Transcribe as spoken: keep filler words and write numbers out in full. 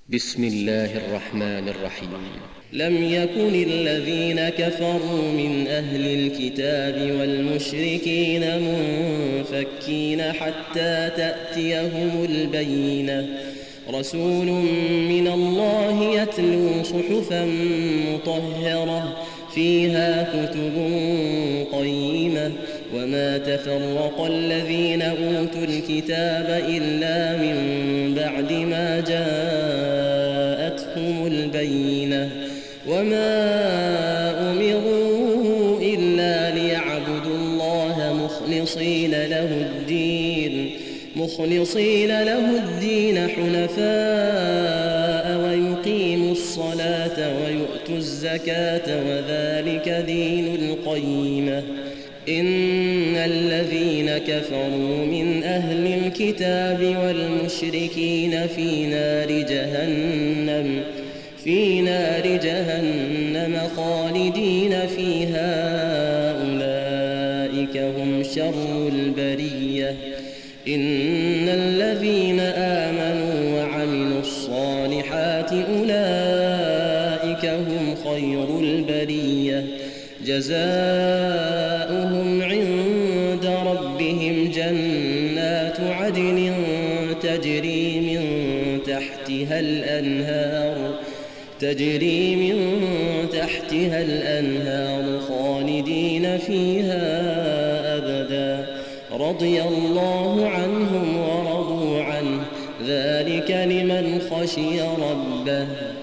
بسم الله الرحمن الرحيم. لم يكن الذين كفروا من أهل الكتاب والمشركين منفكين حتى تأتيهم البينة. رسول من الله يتلو صحفا مطهرة فيها كتب قيمة وما تفرق الذين أوتوا الكتاب إلا من بعد ما جاءتهم البينة وما أمروا إلا ليعبدوا الله مخلصين له الدين مخلصين له الدين حنفاء ويقيموا الصلاة ويؤتوا الزكاة وذلك دين القيمة. إن الذين كفروا من أهل الكتاب والمشركين في نار جهنم في نار جهنم خالدين فيها أولئك هم شر البرية. إن الذين آمنوا وعملوا الصالحات أولئك هم خير البرية. جزاؤهم عند ربهم جنات عدن تجري من تحتها الأنهار تجري من تحتها الأنهار خالدين فيها أبدا. رضي الله عنهم ورضوا عنه ذلك لمن خشي ربه.